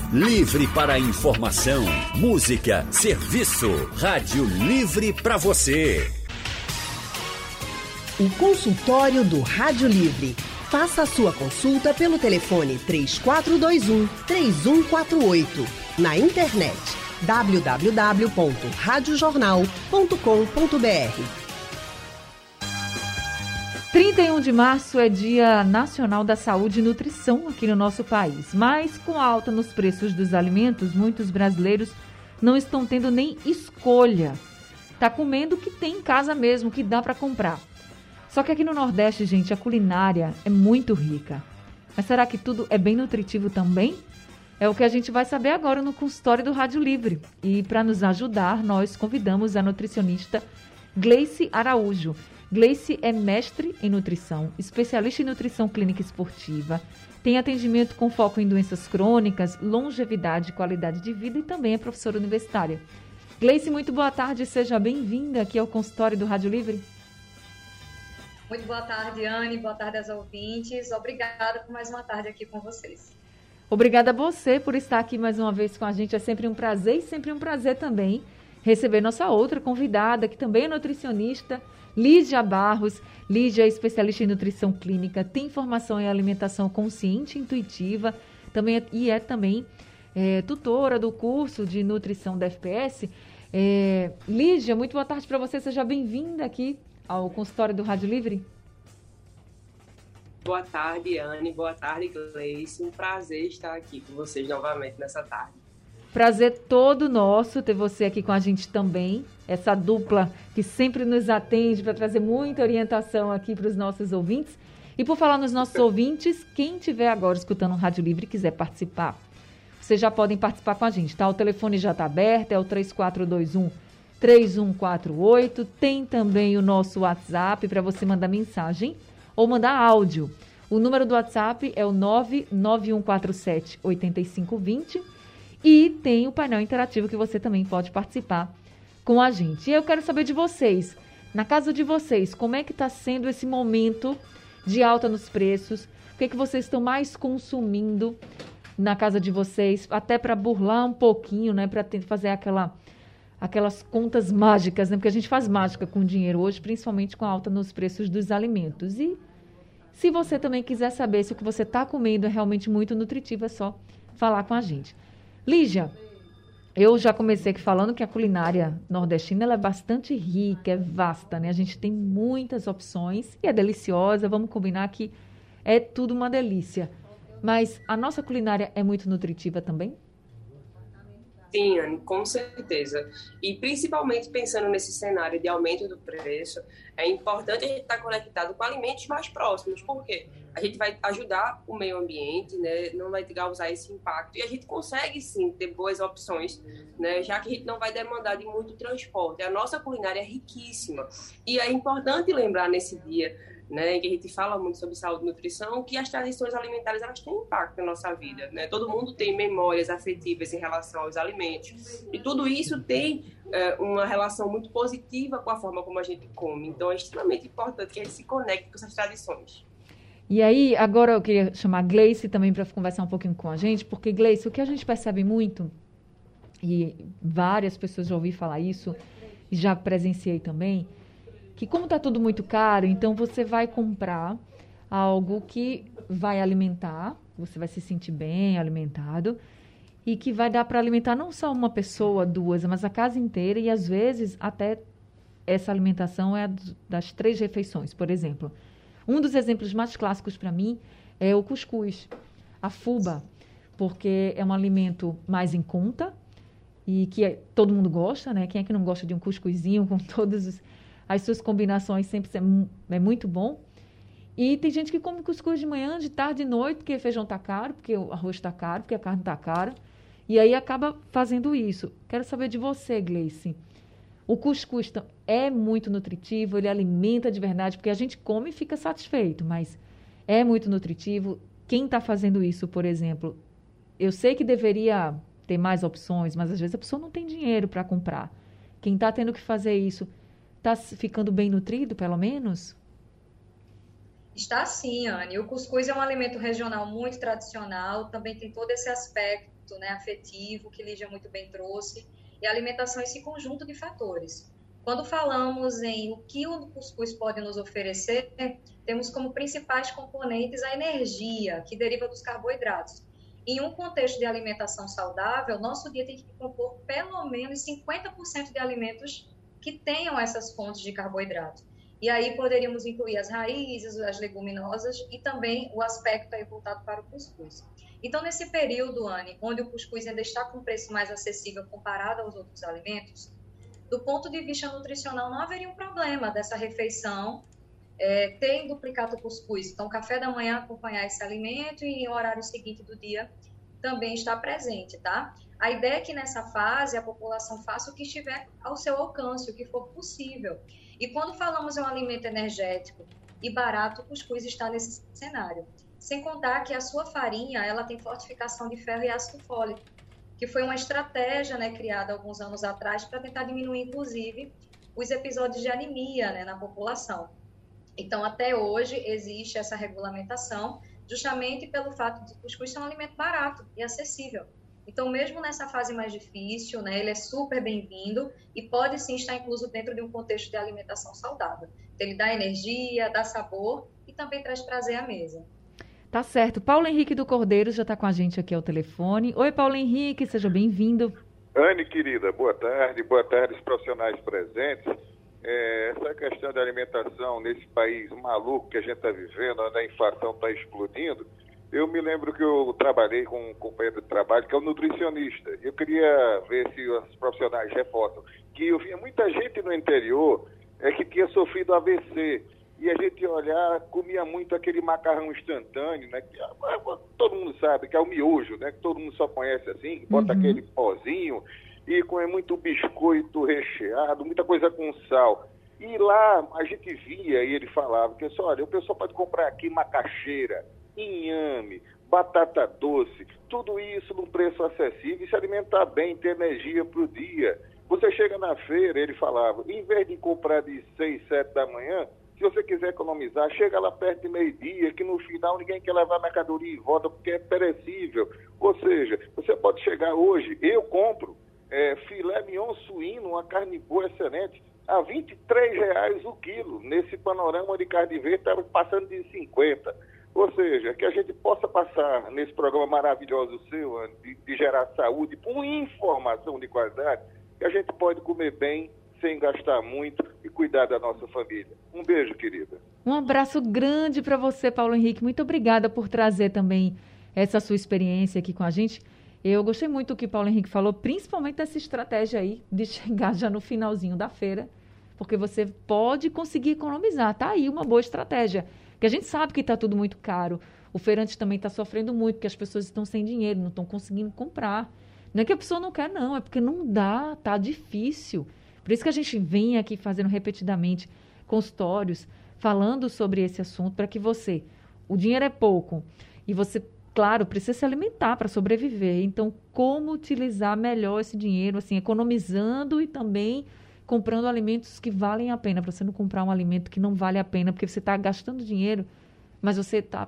Livre para informação, música, serviço. Rádio Livre para você. O consultório do Rádio Livre. Faça a sua consulta pelo telefone 3421-3148. Na internet www.radiojornal.com.br. 31 de março é Dia Nacional da Saúde e Nutrição aqui no nosso país. Mas com a alta nos preços dos alimentos, muitos brasileiros não estão tendo nem escolha. Tá comendo o que tem em casa mesmo, que dá para comprar. Só que aqui no Nordeste, gente, a culinária é muito rica. Mas será que tudo é bem nutritivo também? É o que a gente vai saber agora no consultório do Rádio Livre. E para nos ajudar, nós convidamos a nutricionista Gleice Araújo. Gleice é mestre em nutrição, especialista em nutrição clínica esportiva, tem atendimento com foco em doenças crônicas, longevidade e qualidade de vida e também é professora universitária. Gleice, muito boa tarde, seja bem-vinda aqui ao consultório do Rádio Livre. Muito boa tarde, Anne, boa tarde aos ouvintes, obrigada por mais uma tarde aqui com vocês. Obrigada a você por estar aqui mais uma vez com a gente, é sempre um prazer e sempre um prazer também receber nossa outra convidada, que também é nutricionista, Lígia Barros. Lígia é especialista em nutrição clínica, tem formação em alimentação consciente e intuitiva, também também tutora do curso de nutrição da FPS. Lígia, muito boa tarde para você, seja bem-vinda aqui ao consultório do Rádio Livre. Boa tarde, Anne, boa tarde, Gleice, um prazer estar aqui com vocês novamente nessa tarde. Prazer todo nosso ter você aqui com a gente também, essa dupla que sempre nos atende para trazer muita orientação aqui para os nossos ouvintes. E por falar nos nossos ouvintes, quem estiver agora escutando o Rádio Livre e quiser participar, vocês já podem participar com a gente, tá? O telefone já está aberto, é o 3421-3148. Tem também o nosso WhatsApp para você mandar mensagem ou mandar áudio. O número do WhatsApp é o 99147-8520. E tem o painel interativo que você também pode participar com a gente. E eu quero saber de vocês, na casa de vocês, como é que está sendo esse momento de alta nos preços? O que é que vocês estão mais consumindo na casa de vocês? Até para burlar um pouquinho, né? Para fazer aquelas contas mágicas, né? Porque a gente faz mágica com dinheiro hoje, principalmente com a alta nos preços dos alimentos. E se você também quiser saber se o que você está comendo é realmente muito nutritivo, é só falar com a gente. Lígia, eu já comecei aqui falando que a culinária nordestina ela é bastante rica, é vasta, né? A gente tem muitas opções e é deliciosa, vamos combinar que é tudo uma delícia. Mas a nossa culinária é muito nutritiva também? Sim, Anne, com certeza. E principalmente pensando nesse cenário de aumento do preço, é importante a gente estar conectado com alimentos mais próximos. Por quê? A gente vai ajudar o meio ambiente, né? Não vai causar esse impacto. E a gente consegue, sim, ter boas opções, né? Já que a gente não vai demandar de muito transporte. A nossa culinária é riquíssima. E é importante lembrar nesse dia, né, que a gente fala muito sobre saúde e nutrição, que as tradições alimentares elas têm impacto na nossa vida, né? Todo mundo tem memórias afetivas em relação aos alimentos e tudo isso tem uma relação muito positiva com a forma como a gente come. Então é extremamente importante que a gente se conecte com essas tradições. E aí, agora eu queria chamar a Gleice também para conversar um pouquinho com a gente, porque, Gleice, o que a gente percebe muito, e várias pessoas já ouvi falar isso, e já presenciei também, que como está tudo muito caro, então você vai comprar algo que vai alimentar, você vai se sentir bem alimentado e que vai dar para alimentar não só uma pessoa, duas, mas a casa inteira e às vezes até essa alimentação é das 3 refeições, por exemplo. Um dos exemplos mais clássicos para mim é o cuscuz, a fubá, porque é um alimento mais em conta e que todo mundo gosta, né? Quem é que não gosta de um cuscuzinho com todas as suas combinações, sempre é muito bom. E tem gente que come cuscuz de manhã, de tarde, de noite, porque o feijão está caro, porque o arroz está caro, porque a carne está cara. E aí acaba fazendo isso. Quero saber de você, Gleice. O cuscuz é muito nutritivo, ele alimenta de verdade, porque a gente come e fica satisfeito, mas é muito nutritivo. Quem está fazendo isso, por exemplo, eu sei que deveria ter mais opções, mas às vezes a pessoa não tem dinheiro para comprar. Quem está tendo que fazer isso está ficando bem nutrido, pelo menos? Está sim, Anne. O cuscuz é um alimento regional muito tradicional, também tem todo esse aspecto, né, afetivo que Lígia muito bem trouxe, e a alimentação é esse conjunto de fatores. Quando falamos em o que o cuscuz pode nos oferecer, temos como principais componentes a energia, que deriva dos carboidratos. Em um contexto de alimentação saudável, nosso dia tem que compor pelo menos 50% de alimentos que tenham essas fontes de carboidrato. E aí poderíamos incluir as raízes, as leguminosas e também o aspecto aí voltado para o cuscuz. Então, nesse período, Anne, onde o cuscuz ainda está com um preço mais acessível comparado aos outros alimentos, do ponto de vista nutricional, não haveria um problema dessa refeição ter duplicado o cuscuz. Então, café da manhã acompanhar esse alimento e no horário seguinte do dia também está presente, tá? A ideia é que nessa fase a população faça o que estiver ao seu alcance, o que for possível. E quando falamos em um alimento energético e barato, o cuscuz está nesse cenário. Sem contar que a sua farinha, ela tem fortificação de ferro e ácido fólico, que foi uma estratégia, né, criada alguns anos atrás para tentar diminuir, inclusive, os episódios de anemia, né, na população. Então, até hoje, existe essa regulamentação, justamente pelo fato de o cuscuz ser um alimento barato e acessível. Então, mesmo nessa fase mais difícil, né, ele é super bem-vindo e pode sim estar incluso dentro de um contexto de alimentação saudável. Então, ele dá energia, dá sabor e também traz prazer à mesa. Tá certo. Paulo Henrique do Cordeiro já está com a gente aqui ao telefone. Oi, Paulo Henrique, seja bem-vindo. Anne, querida, boa tarde os profissionais presentes. Essa questão da alimentação nesse país maluco que a gente está vivendo, onde a inflação está explodindo, eu me lembro que eu trabalhei com um companheiro de trabalho que é um nutricionista. Eu queria ver se os profissionais reforçam que eu via muita gente no interior que tinha sofrido AVC. E a gente olhar, comia muito aquele macarrão instantâneo, né? Que todo mundo sabe que é o miojo, né? Que todo mundo só conhece assim, bota aquele pozinho e come muito biscoito recheado, muita coisa com sal. E lá a gente via e ele falava que, olha, o pessoal pode comprar aqui macaxeira, inhame, batata doce, tudo isso num preço acessível e se alimentar bem, ter energia para o dia. Você chega na feira, ele falava, em vez de comprar de 6, 7 da manhã, se você quiser economizar, chega lá perto de meio-dia, que no final ninguém quer levar mercadoria e volta porque é perecível. Ou seja, você pode chegar hoje, eu compro filé mignon suíno, uma carne boa excelente, a R$ 23,00 o quilo. Nesse panorama de carne verde, estava passando de 50. Ou seja, que a gente possa passar nesse programa maravilhoso seu, de gerar saúde, com informação de qualidade, que a gente pode comer bem, sem gastar muito e cuidar da nossa família. Um beijo, querida. Um abraço grande para você, Paulo Henrique. Muito obrigada por trazer também essa sua experiência aqui com a gente. Eu gostei muito do que Paulo Henrique falou, principalmente dessa estratégia aí de chegar já no finalzinho da feira, porque você pode conseguir economizar. Tá aí uma boa estratégia, porque a gente sabe que está tudo muito caro. O feirante também está sofrendo muito, porque as pessoas estão sem dinheiro, não estão conseguindo comprar. Não é que a pessoa não quer, não, é porque não dá, tá difícil. Por isso que a gente vem aqui fazendo repetidamente consultórios, falando sobre esse assunto, para que você, o dinheiro é pouco, e você, claro, precisa se alimentar para sobreviver. Então, como utilizar melhor esse dinheiro, assim, economizando e também comprando alimentos que valem a pena, para você não comprar um alimento que não vale a pena, porque você está gastando dinheiro, mas você está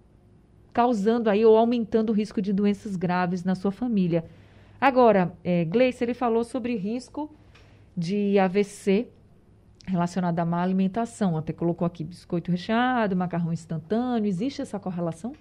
causando aí ou aumentando o risco de doenças graves na sua família. Agora, Gleice, ele falou sobre risco de AVC relacionado à má alimentação. Até colocou aqui biscoito recheado, macarrão instantâneo. Existe essa correlação?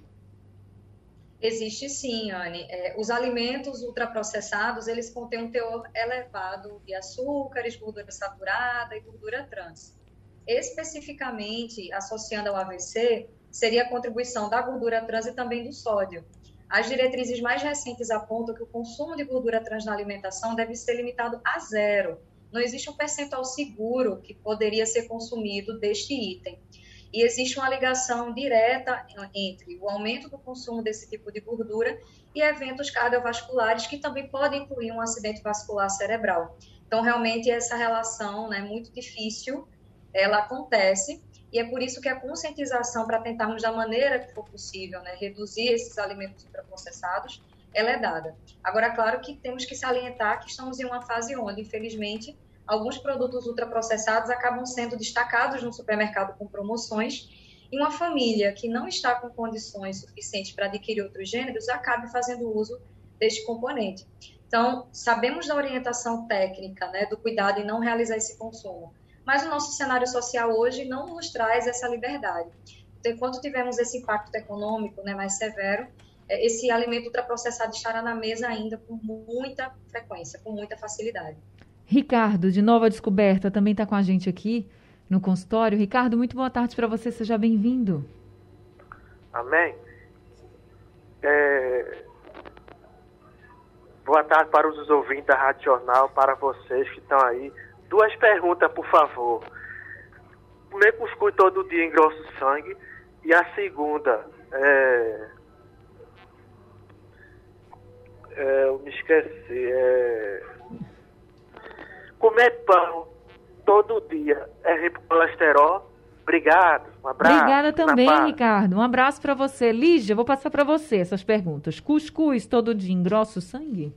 Existe sim, Anne. Os alimentos ultraprocessados, eles contêm um teor elevado de açúcares, gordura saturada e gordura trans. Especificamente, associando ao AVC, seria a contribuição da gordura trans e também do sódio. As diretrizes mais recentes apontam que o consumo de gordura trans na alimentação deve ser limitado a 0. Não existe um percentual seguro que poderia ser consumido deste item. E existe uma ligação direta entre o aumento do consumo desse tipo de gordura e eventos cardiovasculares que também podem incluir um acidente vascular cerebral. Então, realmente, essa relação, né, muito difícil, ela acontece, e é por isso que a conscientização para tentarmos, da maneira que for possível, né, reduzir esses alimentos ultraprocessados, ela é dada. Agora, claro que temos que salientar que estamos em uma fase onde, infelizmente, alguns produtos ultraprocessados acabam sendo destacados no supermercado com promoções e uma família que não está com condições suficientes para adquirir outros gêneros acabe fazendo uso deste componente. Então, sabemos da orientação técnica, né, do cuidado em não realizar esse consumo, mas o nosso cenário social hoje não nos traz essa liberdade. Então, enquanto tivermos esse impacto econômico, né, mais severo, esse alimento ultraprocessado estará na mesa ainda com muita frequência, com muita facilidade. Ricardo, de Nova Descoberta, também está com a gente aqui no consultório. Ricardo, muito boa tarde para você, seja bem-vindo. Amém. Boa tarde para os ouvintes da Rádio Jornal, para vocês que estão aí. 2 perguntas, por favor. Comer cuscuz todo dia engrossa o sangue? E a segunda, eu me esqueci, comer pão todo dia é ruim pro colesterol? Obrigado, um abraço. Obrigada também, Ricardo. Um abraço para você. Lígia, vou passar para você essas perguntas. Cuscuz todo dia engrossa o sangue?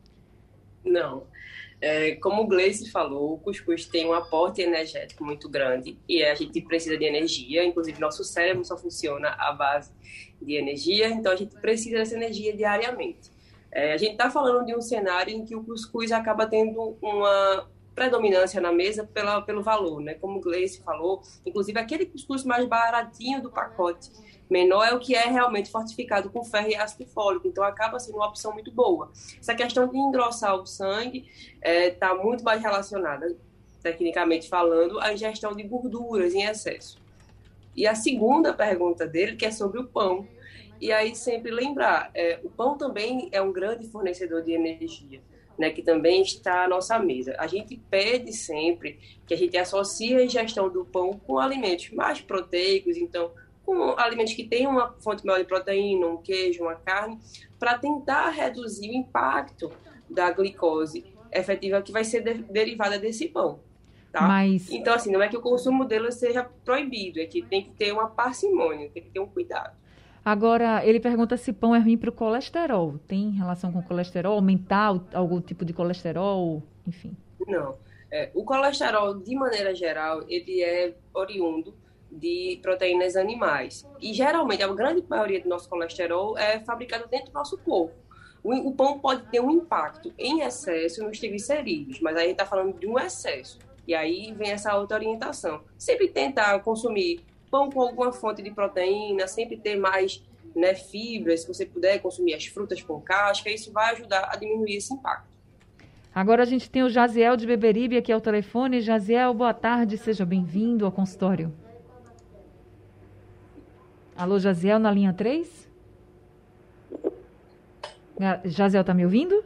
Não. Como o Gleice falou, o cuscuz tem um aporte energético muito grande e a gente precisa de energia, inclusive nosso cérebro só funciona à base de energia, então a gente precisa dessa energia diariamente. A gente está falando de um cenário em que o cuscuz acaba tendo uma predominância na mesa pelo valor, né? Como o Gleice falou, inclusive aquele cuscuz mais baratinho do pacote menor é o que é realmente fortificado com ferro e ácido fólico, então acaba sendo uma opção muito boa. Essa questão de engrossar o sangue está muito mais relacionada, tecnicamente falando, à ingestão de gorduras em excesso. E a segunda pergunta dele, que é sobre o pão. E aí sempre lembrar, o pão também é um grande fornecedor de energia, né, que também está à nossa mesa. A gente pede sempre que a gente associe a ingestão do pão com alimentos mais proteicos, então com alimentos que tenham uma fonte maior de proteína, um queijo, uma carne, para tentar reduzir o impacto da glicose efetiva que vai ser derivada desse pão. Tá? Então, assim, não é que o consumo dele seja proibido, é que tem que ter uma parcimônia, tem que ter um cuidado. Agora, ele pergunta se pão é ruim para o colesterol. Tem relação com o colesterol? Aumentar algum tipo de colesterol? Enfim. Não. O colesterol, de maneira geral, ele é oriundo de proteínas animais. E, geralmente, a grande maioria do nosso colesterol é fabricado dentro do nosso corpo. O pão pode ter um impacto em excesso nos triglicerídeos, mas aí a gente está falando de um excesso. E aí vem essa outra orientação. Sempre tentar consumir pão com alguma fonte de proteína, sempre ter mais, né, fibras, se você puder consumir as frutas com casca, isso vai ajudar a diminuir esse impacto. Agora a gente tem o Jaziel de Beberibe aqui ao telefone. Jaziel, boa tarde, seja bem-vindo ao consultório. Alô, Jaziel, na linha 3? Jaziel, está me ouvindo?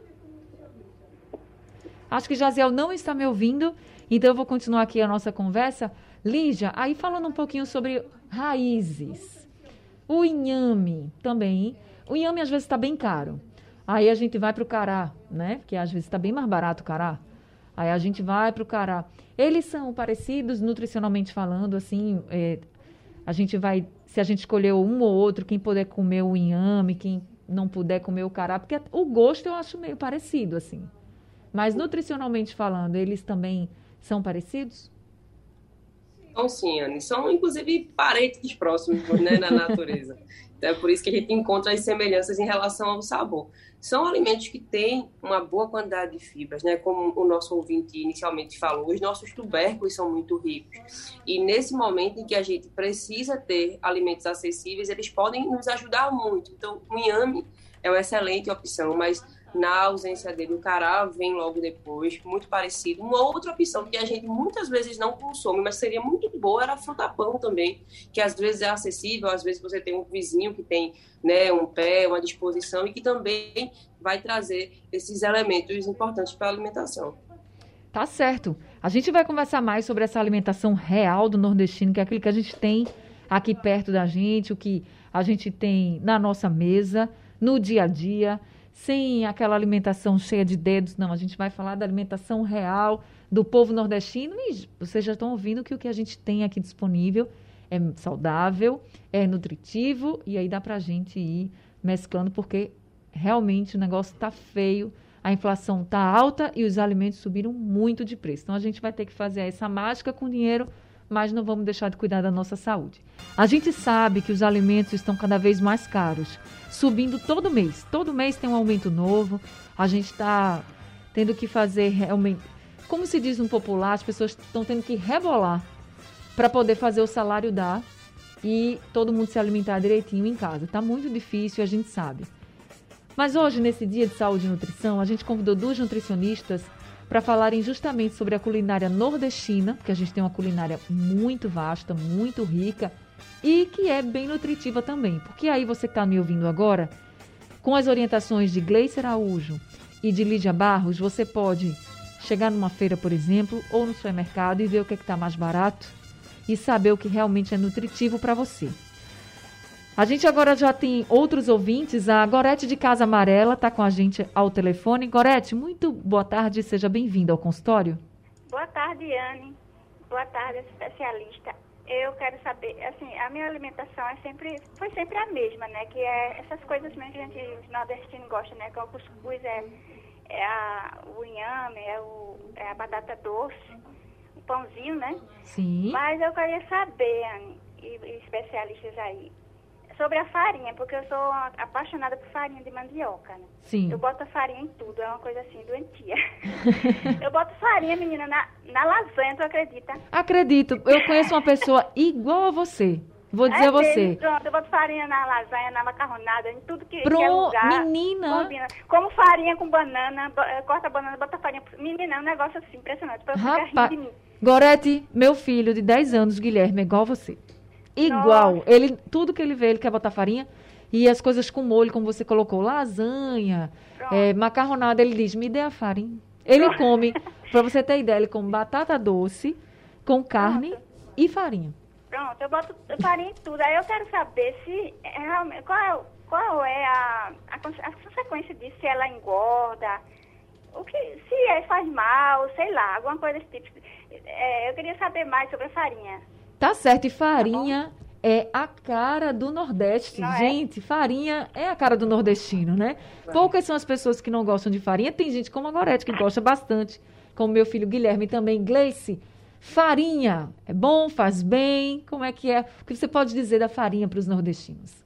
Acho que Jaziel não está me ouvindo, então eu vou continuar aqui a nossa conversa. Lígia, aí falando um pouquinho sobre raízes. O inhame também. O inhame às vezes está bem caro. Aí a gente vai para o cará, né? Porque às vezes está bem mais barato o cará. Aí a gente vai para o cará. Eles são parecidos nutricionalmente falando, assim, a gente vai, se a gente escolher um ou outro, quem puder comer o inhame, quem não puder comer o cará, porque o gosto eu acho meio parecido, assim. Mas nutricionalmente falando, eles também são parecidos? Então, sim, Anne, são inclusive parentes próximos, né, na natureza. Então, é por isso que a gente encontra as semelhanças em relação ao sabor. São alimentos que têm uma boa quantidade de fibras, né? Como o nosso ouvinte inicialmente falou, os nossos tubérculos são muito ricos. E nesse momento em que a gente precisa ter alimentos acessíveis, eles podem nos ajudar muito. Então, o inhame é uma excelente opção, mas na ausência dele, o cará vem logo depois, muito parecido. Uma outra opção que a gente muitas vezes não consome, mas seria muito boa, era a fruta-pão também, que às vezes é acessível, às vezes você tem um vizinho que tem, né, um pé, uma disposição, e que também vai trazer esses elementos importantes para a alimentação. Tá certo. A gente vai conversar mais sobre essa alimentação real do nordestino, que é aquilo que a gente tem aqui perto da gente, o que a gente tem na nossa mesa, no dia a dia, sem aquela alimentação cheia de dedos, não. A gente vai falar da alimentação real do povo nordestino e vocês já estão ouvindo que o que a gente tem aqui disponível é saudável, é nutritivo e aí dá para a gente ir mesclando porque realmente o negócio está feio, a inflação está alta e os alimentos subiram muito de preço. Então a gente vai ter que fazer essa mágica com dinheiro mas não vamos deixar de cuidar da nossa saúde. A gente sabe que os alimentos estão cada vez mais caros, subindo todo mês. Todo mês tem um aumento novo. A gente está tendo que fazer realmente, como se diz no popular, as pessoas estão tendo que rebolar para poder fazer o salário dar e todo mundo se alimentar direitinho em casa. Está muito difícil, a gente sabe. Mas hoje, nesse dia de saúde e nutrição, a gente convidou 2 nutricionistas para falarem justamente sobre a culinária nordestina, porque a gente tem uma culinária muito vasta, muito rica e que é bem nutritiva também. Porque aí você que está me ouvindo agora, com as orientações de Gleice Araújo e de Lídia Barros, você pode chegar numa feira, por exemplo, ou no supermercado e ver o que está mais barato e saber o que realmente é nutritivo para você. A gente agora já tem outros ouvintes. A Gorete de Casa Amarela está com a gente ao telefone. Gorete, muito boa tarde, seja bem-vinda ao consultório. Boa tarde, Anne. Boa tarde, especialista. Eu quero saber, assim, a minha alimentação foi sempre a mesma, né? Que é essas coisas mesmo que a gente, os nordestinos gostam, né? Que é o cuscuz, o inhame, é a batata doce, o pãozinho, né? Sim. Mas eu queria saber, Anne, e especialistas aí, sobre a farinha, porque eu sou apaixonada por farinha de mandioca, né? Sim. Eu boto farinha em tudo, é uma coisa assim, doentia. Eu boto farinha, menina, na lasanha, tu acredita? Acredito. Eu conheço uma pessoa igual a você. Vou dizer a você. Mesmo, pronto, eu boto farinha na lasanha, na macarronada, em tudo que é lugar. Menina! Combina. Como farinha com banana, corta a banana, bota farinha. Menina, é um negócio assim, impressionante. Rapaz, Gorete, meu filho de 10 anos, Guilherme, é igual a você. Igual. Ele, tudo que ele vê, ele quer botar farinha. E as coisas com molho, como você colocou, lasanha, macarronada, ele diz, me dê a farinha. Ele come, pra você ter ideia, ele come batata doce com carne e farinha. Pronto, eu boto farinha em tudo. Aí eu quero saber se realmente, qual é a consequência disso, se ela engorda, se faz mal, sei lá, alguma coisa desse tipo. Eu queria saber mais sobre a farinha. Tá certo, e farinha é a cara do Nordeste. Não gente, farinha é a cara do nordestino, né? Poucas são as pessoas que não gostam de farinha. Tem gente como a Gorete que gosta bastante, como meu filho Guilherme também. Gleice, farinha é bom, faz bem? Como é que é? O que você pode dizer da farinha para os nordestinos?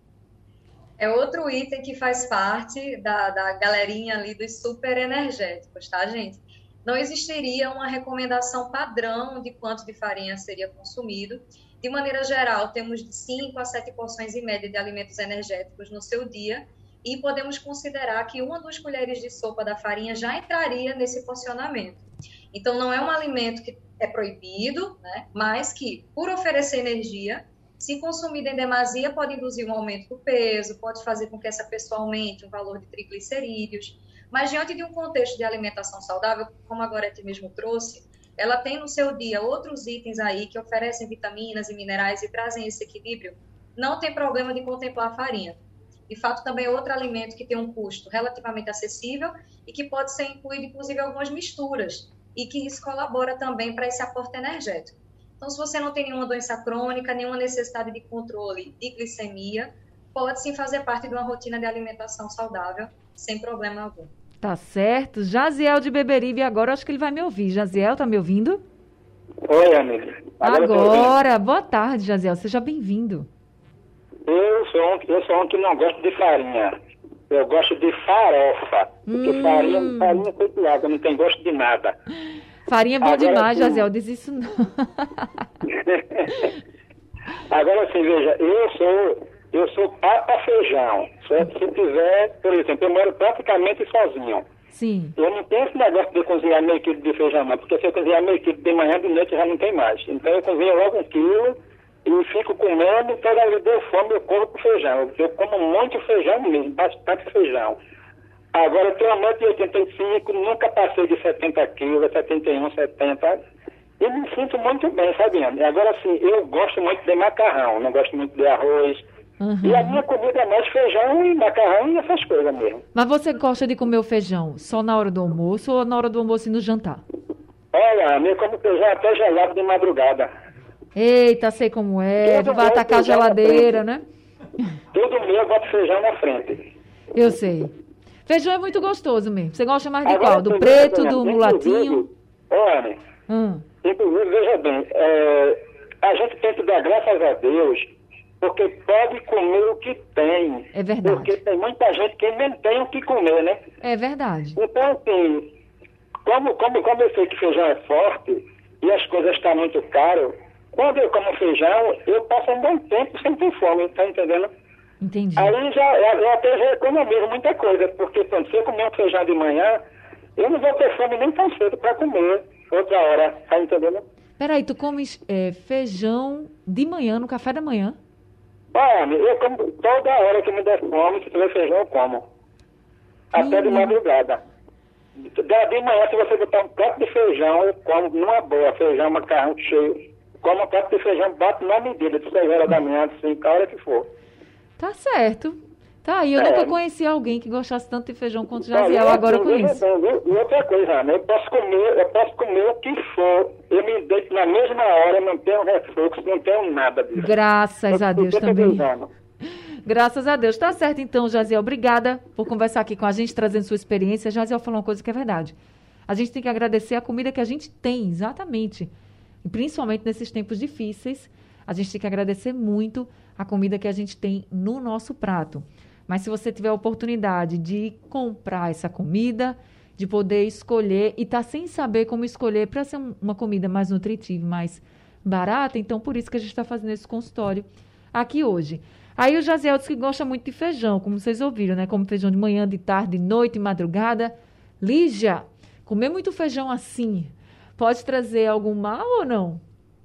É outro item que faz parte da galerinha ali dos super energéticos, tá, gente? Não existiria uma recomendação padrão de quanto de farinha seria consumido. De maneira geral, temos de 5 a 7 porções em média de alimentos energéticos no seu dia e podemos considerar que 1 a 2 colheres de sopa da farinha já entraria nesse porcionamento. Então, não é um alimento que é proibido, né? Mas que, por oferecer energia, se consumida em demasia, pode induzir um aumento do peso, pode fazer com que essa pessoa aumente o valor de triglicerídeos. Mas diante de um contexto de alimentação saudável, como a Gorete mesmo trouxe, ela tem no seu dia outros itens aí que oferecem vitaminas e minerais e trazem esse equilíbrio, não tem problema de contemplar a farinha. De fato, também é outro alimento que tem um custo relativamente acessível e que pode ser incluído, inclusive, algumas misturas e que isso colabora também para esse aporte energético. Então, se você não tem nenhuma doença crônica, nenhuma necessidade de controle de glicemia, pode sim fazer parte de uma rotina de alimentação saudável, sem problema algum. Tá certo. Jaziel de Beberibe, agora acho que ele vai me ouvir. Jaziel, tá me ouvindo? Oi, amiga. Agora, boa tarde, Jaziel. Seja bem-vindo. Eu sou um que não gosto de farinha. Eu gosto de farofa. Porque farinha é feito água, não tem gosto de nada. Farinha é bom demais, Jaziel. Diz isso não. Agora, assim, veja, eu sou papa feijão. Se tiver, por exemplo, eu moro praticamente sozinho. Sim. Eu não tenho esse negócio de cozinhar meio quilo de feijão, não. Porque se eu cozinhar meio quilo de manhã, de noite já não tem mais. Então eu cozinho logo 1 quilo e fico comendo. Toda vez que deu fome, eu corro pro feijão. Eu como muito feijão mesmo, bastante feijão. Agora eu tenho 1,85 m, nunca passei de 70 quilos, 71, 70. E me sinto muito bem, sabe, Ana? E agora, assim, eu gosto muito de macarrão, não gosto muito de arroz. Uhum. E a minha comida é mais feijão e macarrão e essas coisas mesmo. Mas você gosta de comer o feijão só na hora do almoço ou na hora do almoço e no jantar? Olha, eu como feijão até gelado de madrugada. Eita, sei como é. Vai atacar a geladeira, né? Todo dia eu boto feijão na frente. Eu sei. Feijão é muito gostoso mesmo. Você gosta mais de qual? Do preto, do mulatinho? Olha, Inclusive, veja bem, a gente tem que dar graças a Deus, porque pode comer o que tem. É verdade. Porque tem muita gente que nem tem o que comer, né? É verdade. Então, assim, como eu sei que feijão é forte e as coisas estão muito caras, quando eu como feijão, eu passo um bom tempo sem ter fome, tá entendendo? Entendi. Aí eu até já economizo muita coisa, porque quando você comer um feijão de manhã, eu não vou ter fome nem tão cedo para comer outra hora, tá entendendo? Peraí, tu comes feijão de manhã, no café da manhã? Olha, eu como toda hora que me der fome, se tiver feijão, eu como. Até de madrugada. De manhã, se você botar um prato de feijão, eu como numa boa, feijão, macarrão cheio. Como um prato de feijão, bato na medida, de 6 horas da manhã, de 5, a hora que for. Tá certo. Tá aí, eu nunca conheci alguém que gostasse tanto de feijão quanto Jaziel, agora eu conheço. E outra coisa, Ana, eu posso comer o que for, eu me deito na mesma hora, não tenho refluxo, não tenho nada disso. Graças a Deus também. Graças a Deus. Tá certo então, Jaziel, obrigada por conversar aqui com a gente, trazendo sua experiência. Jaziel falou uma coisa que é verdade. A gente tem que agradecer a comida que a gente tem, exatamente. E principalmente nesses tempos difíceis, a gente tem que agradecer muito a comida que a gente tem no nosso prato. Mas se você tiver a oportunidade de comprar essa comida, de poder escolher e tá sem saber como escolher para ser uma comida mais nutritiva, mais barata, então por isso que a gente está fazendo esse consultório aqui hoje. Aí o Jaziel disse que gosta muito de feijão, como vocês ouviram, né? Como feijão de manhã, de tarde, de noite, de madrugada. Lígia, comer muito feijão assim pode trazer algum mal ou não?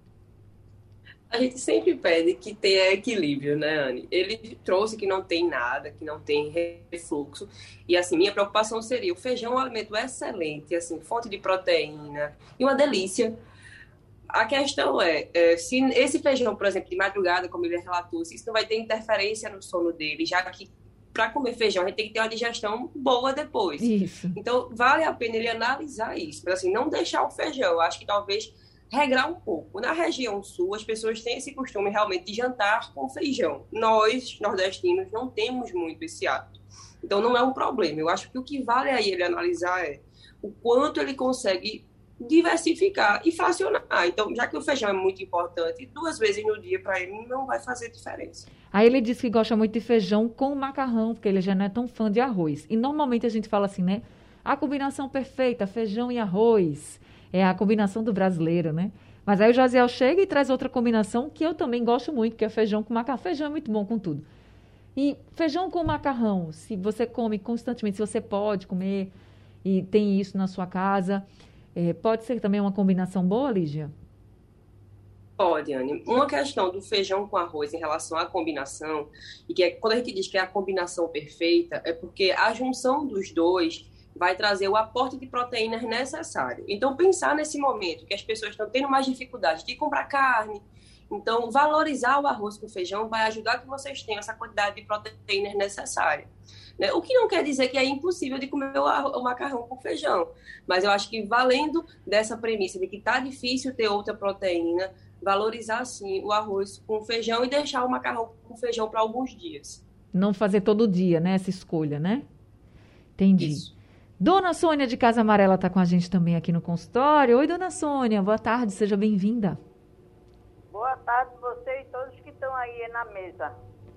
A gente sempre pede que tenha equilíbrio, né, Anne? Ele trouxe que não tem nada, que não tem refluxo. E, assim, minha preocupação seria, o feijão é um alimento excelente, assim, fonte de proteína e uma delícia. A questão se esse feijão, por exemplo, de madrugada, como ele relatou, se isso não vai ter interferência no sono dele, já que para comer feijão a gente tem que ter uma digestão boa depois. Isso. Então, vale a pena ele analisar isso. Mas, assim, não deixar o feijão. Eu acho que talvez regrar um pouco. Na região sul, as pessoas têm esse costume realmente de jantar com feijão. Nós, nordestinos, não temos muito esse hábito. Então, não é um problema. Eu acho que o que vale aí ele analisar é o quanto ele consegue diversificar e fracionar. Então, já que o feijão é muito importante, 2 vezes no dia para ele não vai fazer diferença. Aí ele disse que gosta muito de feijão com macarrão, porque ele já não é tão fã de arroz. E normalmente a gente fala assim, né? A combinação perfeita, feijão e arroz. É a combinação do brasileiro, né? Mas aí o Jaziel chega e traz outra combinação que eu também gosto muito, que é feijão com macarrão. Feijão é muito bom com tudo. E feijão com macarrão, se você come constantemente, se você pode comer e tem isso na sua casa, pode ser também uma combinação boa, Lígia? Pode, Anne. Uma questão do feijão com arroz em relação à combinação, e que quando a gente diz que é a combinação perfeita, é porque a junção dos dois vai trazer o aporte de proteínas necessário. Então, pensar nesse momento que as pessoas estão tendo mais dificuldade de comprar carne, então, valorizar o arroz com feijão vai ajudar que vocês tenham essa quantidade de proteínas necessária. Né? O que não quer dizer que é impossível de comer o macarrão com feijão, mas eu acho que valendo dessa premissa de que está difícil ter outra proteína, valorizar, sim, o arroz com feijão e deixar o macarrão com feijão para alguns dias. Não fazer todo dia, né? Essa escolha, né? Entendi. Isso. Dona Sônia de Casa Amarela está com a gente também aqui no consultório. Oi, Dona Sônia, boa tarde, seja bem-vinda. Boa tarde você e todos que estão aí na mesa.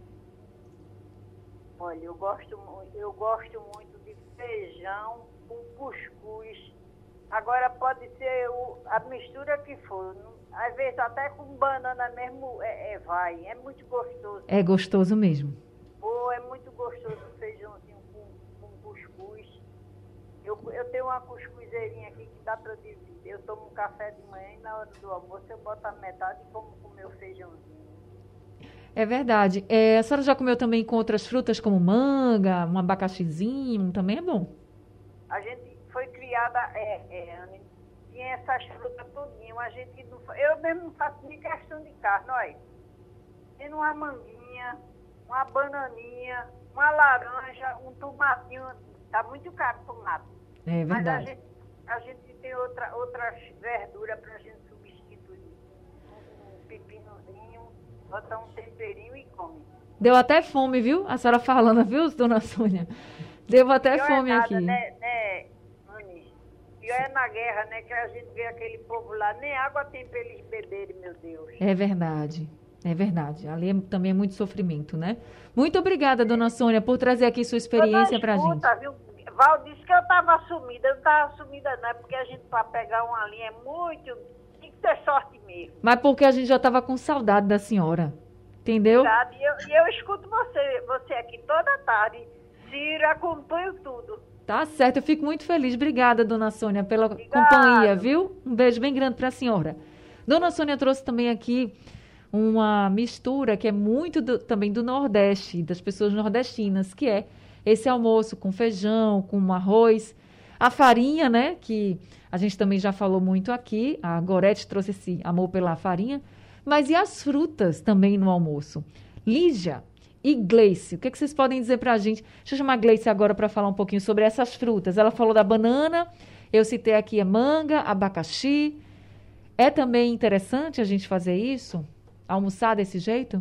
Olha, eu gosto muito de feijão com cuscuz. Agora pode ser a mistura que for. Às vezes até com banana mesmo vai. É muito gostoso. É gostoso mesmo. É muito gostoso o feijãozinho com cuscuz. Eu tenho uma cuscuzeirinha aqui que dá para dividir. Eu tomo um café de manhã e na hora do almoço eu boto a metade e como com o meu feijãozinho. É verdade. A senhora já comeu também com outras frutas como manga, um abacaxizinho, também é bom? A gente foi criada, tinha essas frutas todinhas, a gente não, eu mesmo não faço nem questão de carne, olha. Tem uma manguinha, uma bananinha, uma laranja, um tomatinho, tá muito caro o tomate. É verdade. Mas a gente tem outras verduras pra gente substituir. Um pepinozinho, botar um temperinho e come. Deu até fome, viu? A senhora falando, viu, Dona Sônia? Deu até fome aqui. Né, Anny? E é na guerra, né, que a gente vê aquele povo lá, nem água tem para eles beberem, meu Deus. É verdade. Ali também é muito sofrimento, né? Muito obrigada, dona Sônia, por trazer aqui sua experiência pra gente. Viu? Val disse que eu estava sumida. Eu não estava sumida, não. É porque a gente, para pegar uma linha, é muito... Tem que ter sorte mesmo. Mas porque a gente já estava com saudade da senhora. Entendeu? E eu escuto você aqui toda tarde. Ciro, acompanho tudo. Tá certo, eu fico muito feliz. Obrigada, dona Sônia, pela companhia, viu? Um beijo bem grande para a senhora. Dona Sônia trouxe também aqui uma mistura que é muito também do Nordeste, das pessoas nordestinas, que é esse almoço com feijão, com arroz, a farinha, né, que a gente também já falou muito aqui, a Gorete trouxe esse amor pela farinha, mas e as frutas também no almoço? Lígia e Gleice, o que vocês podem dizer para a gente? Deixa eu chamar a Gleice agora para falar um pouquinho sobre essas frutas. Ela falou da banana, eu citei aqui a manga, abacaxi. É também interessante a gente fazer isso? Almoçar desse jeito?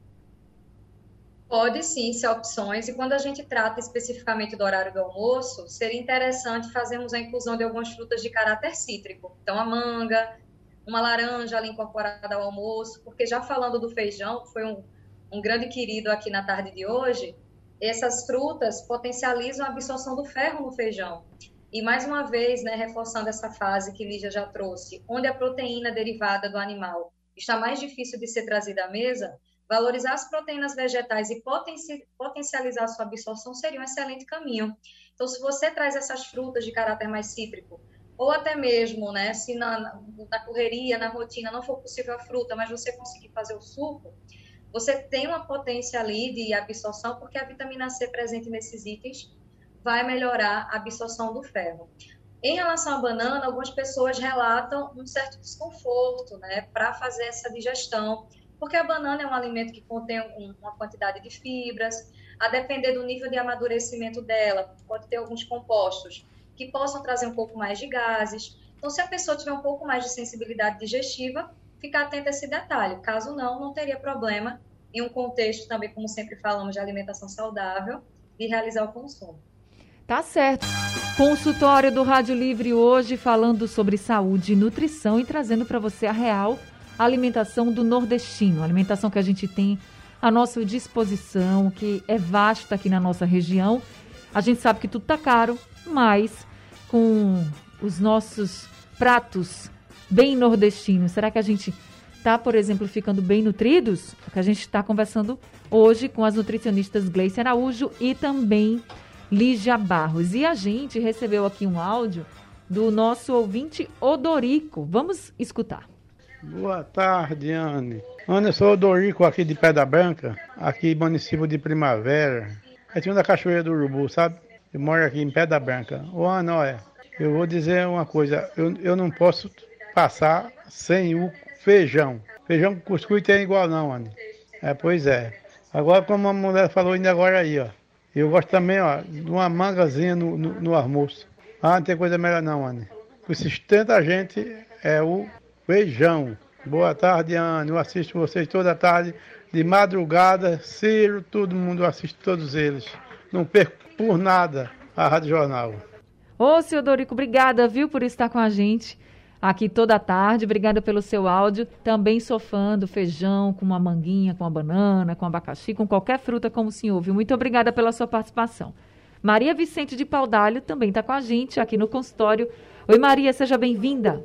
Pode sim ser opções, e quando a gente trata especificamente do horário do almoço, seria interessante fazermos a inclusão de algumas frutas de caráter cítrico. Então, a manga, uma laranja ali incorporada ao almoço, porque já falando do feijão, que foi um grande querido aqui na tarde de hoje, essas frutas potencializam a absorção do ferro no feijão. E mais uma vez, né, reforçando essa fase que Lígia já trouxe, onde a proteína derivada do animal está mais difícil de ser trazida à mesa, valorizar as proteínas vegetais e potencializar a sua absorção seria um excelente caminho. Então, se você traz essas frutas de caráter mais cítrico, ou até mesmo, né, se na correria, na rotina, não for possível a fruta, mas você conseguir fazer o suco, você tem uma potência ali de absorção, porque a vitamina C presente nesses itens vai melhorar a absorção do ferro. Em relação à banana, algumas pessoas relatam um certo desconforto, né, para fazer essa digestão, porque a banana é um alimento que contém uma quantidade de fibras, a depender do nível de amadurecimento dela, pode ter alguns compostos que possam trazer um pouco mais de gases. Então, se a pessoa tiver um pouco mais de sensibilidade digestiva, ficar atenta a esse detalhe. Caso não teria problema, em um contexto também, como sempre falamos, de alimentação saudável, de realizar o consumo. Tá certo. Consultório do Rádio Livre hoje falando sobre saúde e nutrição e trazendo para você a real alimentação do nordestino, a alimentação que a gente tem à nossa disposição, que é vasta aqui na nossa região. A gente sabe que tudo tá caro, mas com os nossos pratos bem nordestinos, será que a gente tá, por exemplo, ficando bem nutridos? Porque a gente está conversando hoje com as nutricionistas Gleice Araújo e também Lígia Barros. E a gente recebeu aqui um áudio do nosso ouvinte Odorico. Vamos escutar. Boa tarde, Anne. Anne, eu sou Odorico aqui de Pedra Branca, aqui município de Primavera. É time da Cachoeira do Urubu, sabe? Eu moro aqui em Pedra Branca. Ô, Anne, olha, eu vou dizer uma coisa. Eu não posso passar sem o feijão. Feijão com cuscuz tem igual não, Anne. Pois é. Agora, como a mulher falou ainda agora aí, ó. Eu gosto também, ó, de uma mangazinha no almoço. Não tem coisa melhor não, Anne. O que sustenta a gente é o feijão. Boa tarde, Anne. Eu assisto vocês toda tarde, de madrugada. Ciro, todo mundo assiste todos eles. Não perco por nada a Rádio Jornal. Ô, seu Dorico, obrigada, viu, por estar com a gente aqui toda tarde. Obrigada pelo seu áudio. Também sou fã do feijão com uma manguinha, com a banana, com abacaxi, com qualquer fruta como o senhor, viu? Muito obrigada pela sua participação. Maria Vicente de Paudalho também está com a gente aqui no consultório. Oi, Maria, seja bem-vinda.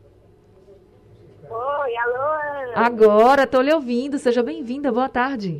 Oi, alô, Ana. Agora, estou lhe ouvindo. Seja bem-vinda. Boa tarde.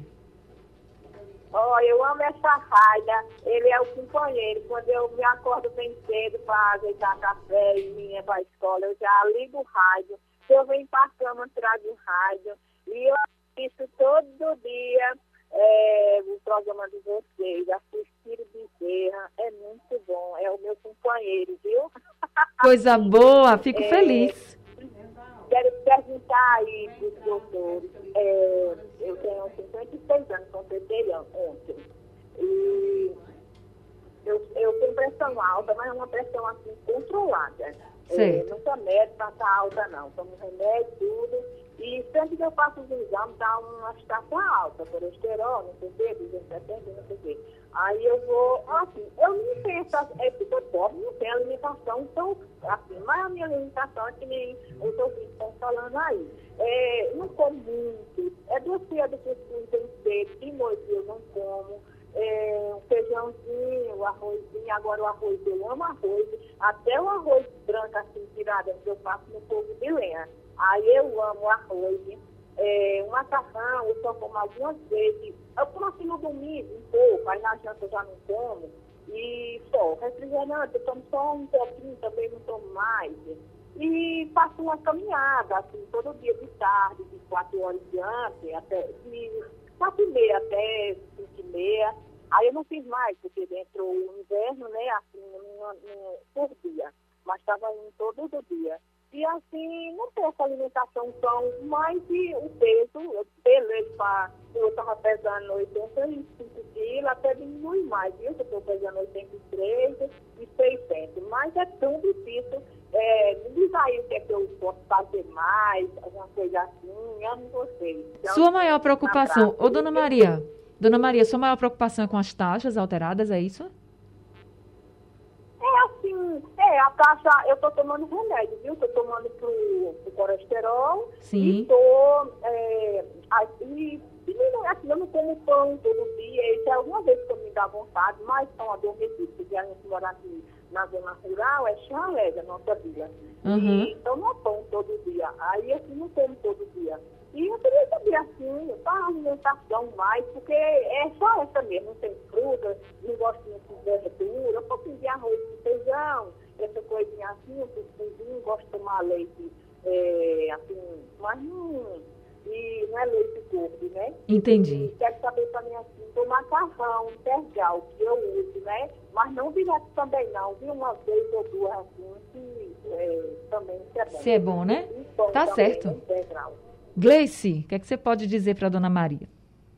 Eu amo essa raia. Ele é o companheiro. Quando eu me acordo bem cedo para ajeitar café e minha para a escola, eu já ligo o rádio. Eu venho para a cama, trago o rádio. E eu assisto todo dia o programa de vocês. Assistir Bezerra é muito bom. É o meu companheiro, viu? Coisa boa. Fico feliz. Quero perguntar aí para os doutores. Eu tenho 56 anos, completei ontem. E eu tenho pressão alta, mas é uma pressão assim controlada. Não sou médico para estar alta, não. Tomo remédio, tudo. E sempre que eu faço os exames, dá uma estação alta, colesterol, não sei o quê, 270, não sei o quê. Aí eu vou, assim, eu não tenho essa, porque pobre não tem alimentação tão assim, mas a minha alimentação é que nem os ouvintes estão falando aí. Não como muito, 2 colheres de cuscuz tem que ter, de noite eu não como, um feijãozinho, arrozinho, agora o arroz, eu amo arroz, até o arroz branco assim, tirado, eu faço no fogo de lenha, aí eu amo arroz, um macarrão, eu só como algumas vezes, eu como assim no domingo um pouco, aí na janta eu já não como, e só, refrigerante, eu tomo só um pouquinho, também não tomo mais, e faço uma caminhada, assim, todo dia de tarde, de 4 horas diante, até de 4h30 até 5h30, aí eu não fiz mais, porque entrou o inverno, né, assim, por dia, mas estava indo todo dia. E assim, não tem essa alimentação tão, mas o peso, eu estava pesando 85 quilos, até diminui mais, viu? Eu estou pesando 83 e 600, mas é tão difícil, me diz aí o que é que eu posso fazer mais, alguma coisa assim, eu não gostei. Então, sua maior preocupação, Dona Maria, sua maior preocupação é com as taxas alteradas, é isso? A taxa, eu estou tomando remédio, viu? Estou tomando pro colesterol. Sim. E estou, assim, eu não como pão todo dia, isso é alguma vez que eu me dá vontade, mas são adormecidos, porque a gente mora aqui na zona rural, é Xalé, a nossa vila. Uhum. Então não como todo dia, aí assim não como todo dia. E eu queria saber assim, para a alimentação mais, porque é só essa mesmo, não tem fruta, não gosto muito de verdura, um pouquinho de arroz e feijão, essa coisinha assim, um cuscuzinho, gosto de tomar leite, assim, mas não é leite gordo, né? Entendi. E quero saber também assim, do macarrão integral que eu uso, né? Mas não direto também não, viu? Uma vez ou duas assim, que também é bom. Se é bom, né? Então, tá certo. Integral. Gleice, o que é que você pode dizer para a Dona Maria?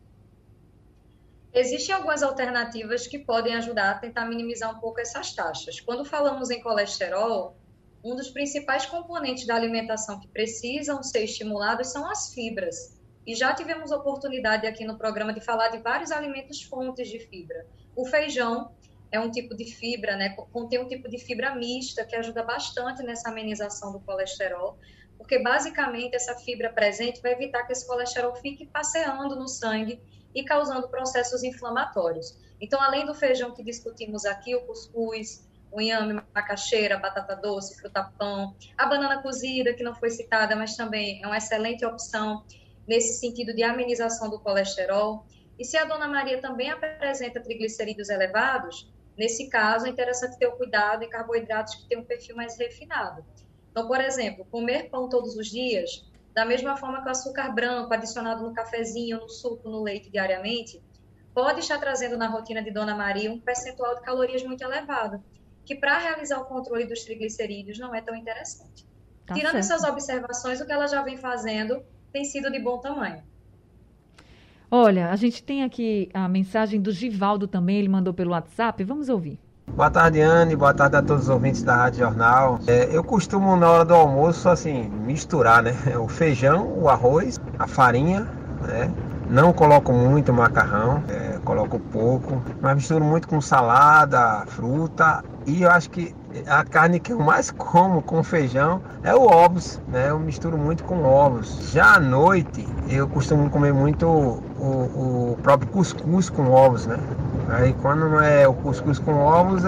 Existem algumas alternativas que podem ajudar a tentar minimizar um pouco essas taxas. Quando falamos em colesterol, um dos principais componentes da alimentação que precisam ser estimulados são as fibras. E já tivemos oportunidade aqui no programa de falar de vários alimentos fontes de fibra. O feijão é um tipo de fibra, né? Contém um tipo de fibra mista que ajuda bastante nessa amenização do colesterol, porque basicamente essa fibra presente vai evitar que esse colesterol fique passeando no sangue e causando processos inflamatórios. Então, além do feijão que discutimos aqui, o cuscuz, o inhame, macaxeira, batata doce, fruta-pão, a banana cozida, que não foi citada, mas também é uma excelente opção nesse sentido de amenização do colesterol. E se a Dona Maria também apresenta triglicerídeos elevados, nesse caso é interessante ter o cuidado em carboidratos que têm um perfil mais refinado. Então, por exemplo, comer pão todos os dias, da mesma forma que o açúcar branco adicionado no cafezinho, no suco, no leite diariamente, pode estar trazendo na rotina de Dona Maria um percentual de calorias muito elevado, que para realizar o controle dos triglicerídeos não é tão interessante. Tirando essas observações, o que ela já vem fazendo tem sido de bom tamanho. Olha, a gente tem aqui a mensagem do Givaldo também, ele mandou pelo WhatsApp, vamos ouvir. Boa tarde, Anne, boa tarde a todos os ouvintes da Rádio Jornal. Eu costumo, na hora do almoço, assim, misturar, né? O feijão, o arroz, a farinha, né? Não coloco muito macarrão, coloco pouco, mas misturo muito com salada, fruta, e eu acho que a carne que eu mais como com feijão é o ovos, né? Eu misturo muito com ovos. Já à noite, eu costumo comer muito o próprio cuscuz com ovos, né? Aí quando não é o cuscuz com ovos,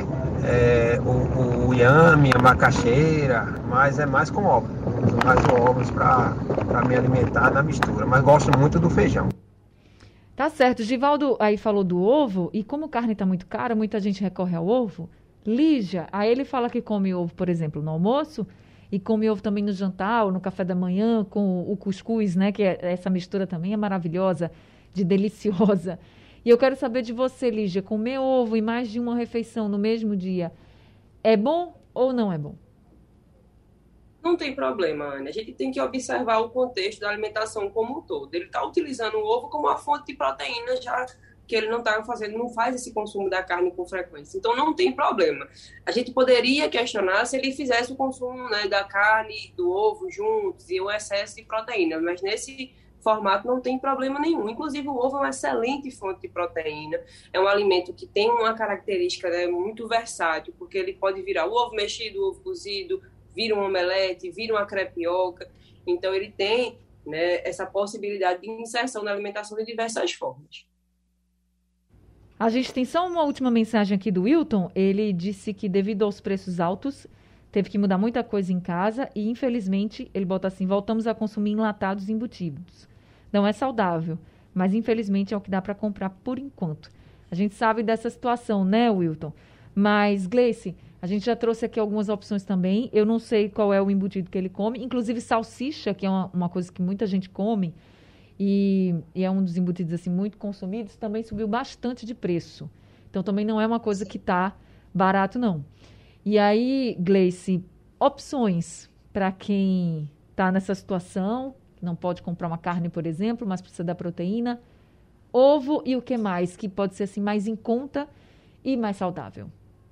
o inhame, a macaxeira, mas é mais com ovos. Uso mais ovos para me alimentar na mistura, mas gosto muito do feijão. Tá certo, Givaldo aí falou do ovo, e como carne está muito cara, muita gente recorre ao ovo. Lígia, aí ele fala que come ovo, por exemplo, no almoço, e come ovo também no jantar ou no café da manhã com o cuscuz, né? Que essa mistura também é maravilhosa, deliciosa. E eu quero saber de você, Lígia, comer ovo em mais de uma refeição no mesmo dia, é bom ou não é bom? Não tem problema, Ana. A gente tem que observar o contexto da alimentação como um todo. Ele está utilizando o ovo como uma fonte de proteína, já que ele não faz esse consumo da carne com frequência. Então, não tem problema. A gente poderia questionar se ele fizesse o consumo, né, da carne e do ovo juntos e o excesso de proteína, mas nesse formato não tem problema nenhum. Inclusive, o ovo é uma excelente fonte de proteína. É um alimento que tem uma característica, né, muito versátil, porque ele pode virar o ovo mexido, o ovo cozido, vira um omelete, vira uma crepioca. Então, ele tem, né, essa possibilidade de inserção na alimentação de diversas formas. A gente tem só uma última mensagem aqui do Wilton. Ele disse que, devido aos preços altos, teve que mudar muita coisa em casa e, infelizmente, ele bota assim, voltamos a consumir enlatados e embutidos. Não é saudável, mas, infelizmente, é o que dá para comprar por enquanto. A gente sabe dessa situação, né, Wilton? Mas, Gleice, a gente já trouxe aqui algumas opções também. Eu não sei qual é o embutido que ele come. Inclusive, salsicha, que é uma coisa que muita gente come, e é um dos embutidos assim, muito consumidos, também subiu bastante de preço. Então, também não é uma coisa que está barato, não. E aí, Gleice, opções para quem está nessa situação, não pode comprar uma carne, por exemplo, mas precisa da proteína, ovo e o que mais, que pode ser assim mais em conta e mais saudável?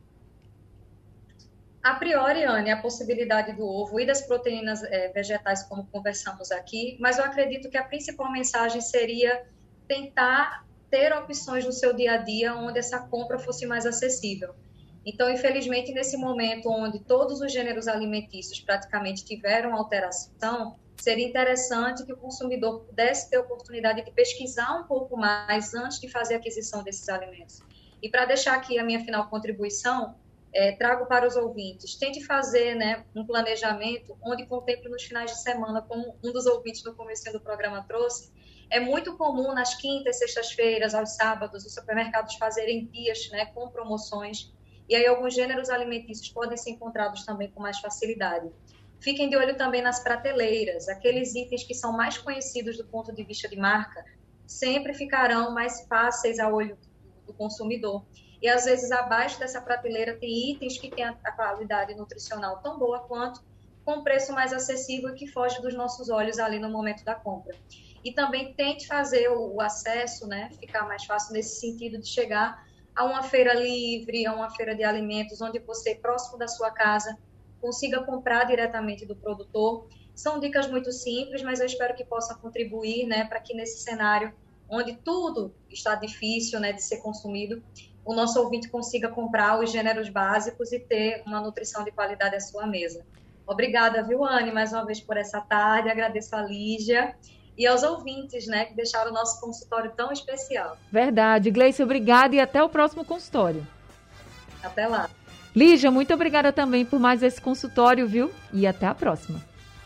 A priori, Anne, a possibilidade do ovo e das proteínas vegetais, como conversamos aqui, mas eu acredito que a principal mensagem seria tentar ter opções no seu dia a dia onde essa compra fosse mais acessível. Então, infelizmente, nesse momento onde todos os gêneros alimentícios praticamente tiveram alteração, seria interessante que o consumidor pudesse ter a oportunidade de pesquisar um pouco mais antes de fazer a aquisição desses alimentos. E para deixar aqui a minha final contribuição, trago para os ouvintes, tente fazer, né, um planejamento onde contemple nos finais de semana, como um dos ouvintes no começo do programa trouxe. É muito comum nas quintas, sextas-feiras, aos sábados, os supermercados fazerem dias, né, com promoções. E aí alguns gêneros alimentícios podem ser encontrados também com mais facilidade. Fiquem de olho também nas prateleiras. Aqueles itens que são mais conhecidos do ponto de vista de marca sempre ficarão mais fáceis ao olho do consumidor. E às vezes abaixo dessa prateleira tem itens que têm a qualidade nutricional tão boa quanto, com preço mais acessível e que foge dos nossos olhos ali no momento da compra. E também tente fazer o acesso, né, ficar mais fácil nesse sentido de chegar a uma feira livre, a uma feira de alimentos, onde você, próximo da sua casa, consiga comprar diretamente do produtor. São dicas muito simples, mas eu espero que possa contribuir, né, para que nesse cenário, onde tudo está difícil, né, de ser consumido, o nosso ouvinte consiga comprar os gêneros básicos e ter uma nutrição de qualidade à sua mesa. Obrigada, viu, Anne, mais uma vez por essa tarde. Agradeço a Lígia e aos ouvintes, né, que deixaram o nosso consultório tão especial. Verdade. Gleice, obrigada e até o próximo consultório. Até lá. Lígia, muito obrigada também por mais esse consultório, viu? E até a próxima.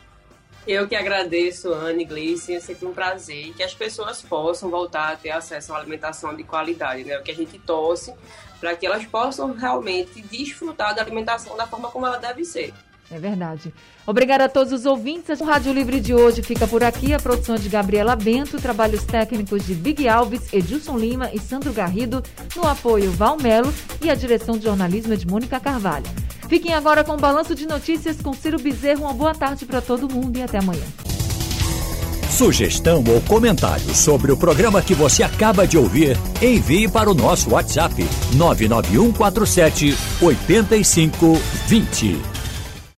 Eu que agradeço, Anne, Gleice, é sempre um prazer que as pessoas possam voltar a ter acesso a uma alimentação de qualidade, né? O que a gente torce para que elas possam realmente desfrutar da alimentação da forma como ela deve ser. É verdade. Obrigada a todos os ouvintes. O Rádio Livre de hoje fica por aqui. A produção de Gabriela Bento, trabalhos técnicos de Big Alves, Edilson Lima e Sandro Garrido, no apoio Val Melo e a direção de jornalismo é de Mônica Carvalho. Fiquem agora com o Balanço de Notícias com Ciro Bezerro. Uma boa tarde para todo mundo e até amanhã. Sugestão ou comentário sobre o programa que você acaba de ouvir, envie para o nosso WhatsApp 99147 8520.